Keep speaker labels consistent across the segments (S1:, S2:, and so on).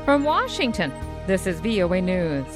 S1: From Washington, this is VOA News.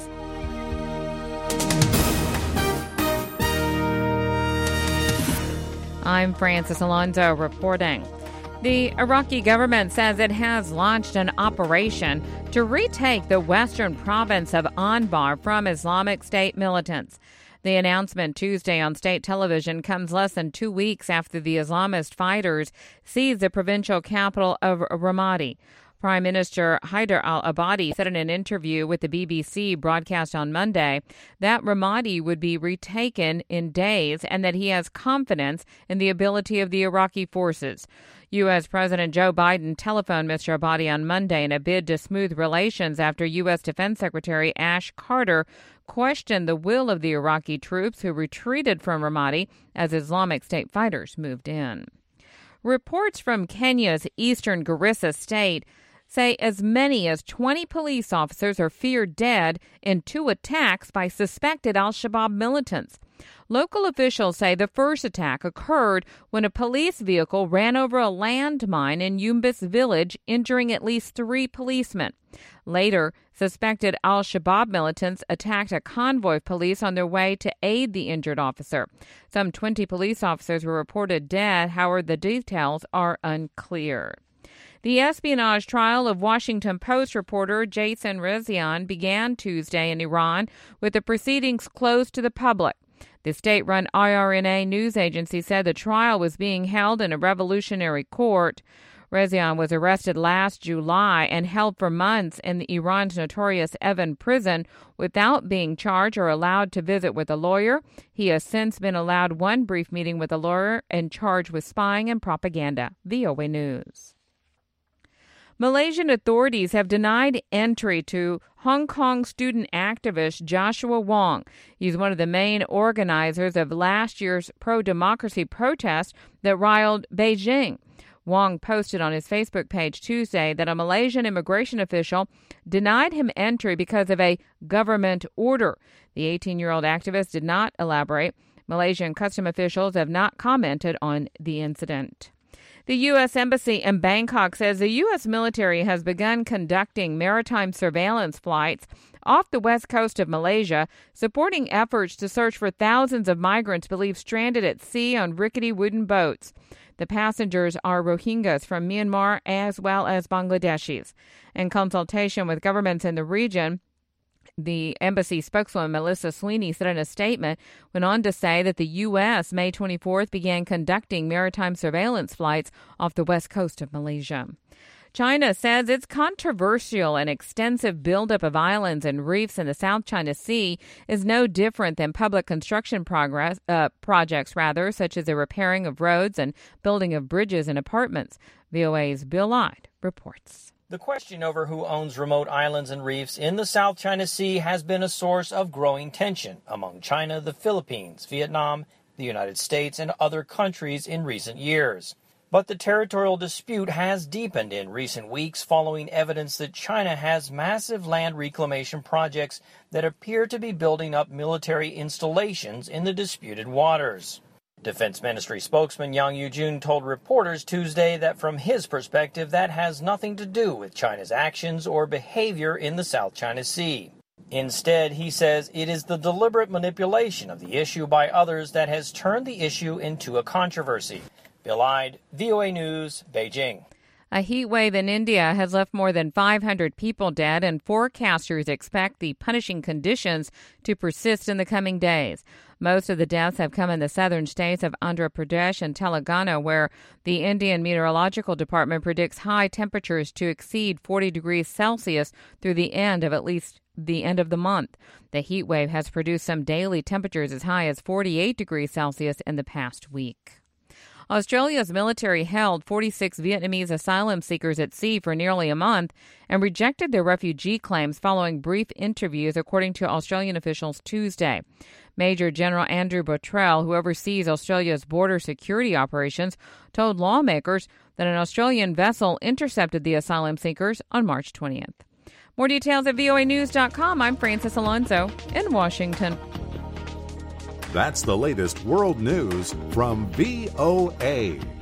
S1: I'm Francis Alonso reporting. The Iraqi government says it has launched an operation to retake the western province of Anbar from Islamic State militants. The announcement Tuesday on state television comes less than 2 weeks after the Islamist fighters seized the provincial capital of Ramadi. Prime Minister Haider al-Abadi said in an interview with the BBC broadcast on Monday that Ramadi would be retaken in days and that he has confidence in the ability of the Iraqi forces. U.S. President Joe Biden telephoned Mr. Abadi on Monday in a bid to smooth relations after U.S. Defense Secretary Ash Carter questioned the will of the Iraqi troops who retreated from Ramadi as Islamic State fighters moved in. Reports from Kenya's eastern Garissa state say as many as 20 police officers are feared dead in 2 attacks by suspected al-Shabaab militants. Local officials say the first attack occurred when a police vehicle ran over a landmine in Yumbis village, injuring at least 3 policemen. Later, suspected al-Shabaab militants attacked a convoy of police on their way to aid the injured officer. Some 20 police officers were reported dead. However, the details are unclear. The espionage trial of Washington Post reporter Jason Rezaian began Tuesday in Iran, with the proceedings closed to the public. The state-run IRNA news agency said the trial was being held in a revolutionary court. Rezaian was arrested last July and held for months in Iran's notorious Evin prison without being charged or allowed to visit with a lawyer. He has since been allowed one brief meeting with a lawyer and charged with spying and propaganda. VOA News. Malaysian authorities have denied entry to Hong Kong student activist Joshua Wong. He's one of the main organizers of last year's pro-democracy protest that riled Beijing. Wong posted on his Facebook page Tuesday that a Malaysian immigration official denied him entry because of a government order. The 18-year-old activist did not elaborate. Malaysian custom officials have not commented on the incident. The U.S. Embassy in Bangkok says the U.S. military has begun conducting maritime surveillance flights off the west coast of Malaysia, supporting efforts to search for thousands of migrants believed stranded at sea on rickety wooden boats. The passengers are Rohingyas from Myanmar as well as Bangladeshis. In consultation with governments in the region, the embassy spokeswoman Melissa Sweeney said in a statement, went on to say that the U.S. May 24th began conducting maritime surveillance flights off the west coast of Malaysia. China says its controversial and extensive buildup of islands and reefs in the South China Sea is no different than public construction projects, such as the repairing of roads and building of bridges and apartments. VOA's Bill Ide reports.
S2: The question over who owns remote islands and reefs in the South China Sea has been a source of growing tension among China, the Philippines, Vietnam, the United States, and other countries in recent years. But the territorial dispute has deepened in recent weeks following evidence that China has massive land reclamation projects that appear to be building up military installations in the disputed waters. Defense Ministry spokesman Yang Yujun told reporters Tuesday that from his perspective that has nothing to do with China's actions or behavior in the South China Sea. Instead, he says it is the deliberate manipulation of the issue by others that has turned the issue into a controversy. Bill Ide, VOA News, Beijing.
S1: A heat wave in India has left more than 500 people dead, and forecasters expect the punishing conditions to persist in the coming days. Most of the deaths have come in the southern states of Andhra Pradesh and Telangana, where the Indian Meteorological Department predicts high temperatures to exceed 40 degrees Celsius through the end of the month. The heat wave has produced some daily temperatures as high as 48 degrees Celsius in the past week. Australia's military held 46 Vietnamese asylum seekers at sea for nearly a month and rejected their refugee claims following brief interviews, according to Australian officials Tuesday. Major General Andrew Botrel, who oversees Australia's border security operations, told lawmakers that an Australian vessel intercepted the asylum seekers on March 20th. More details at voanews.com. I'm Francis Alonso in Washington.
S3: That's the latest world news from VOA.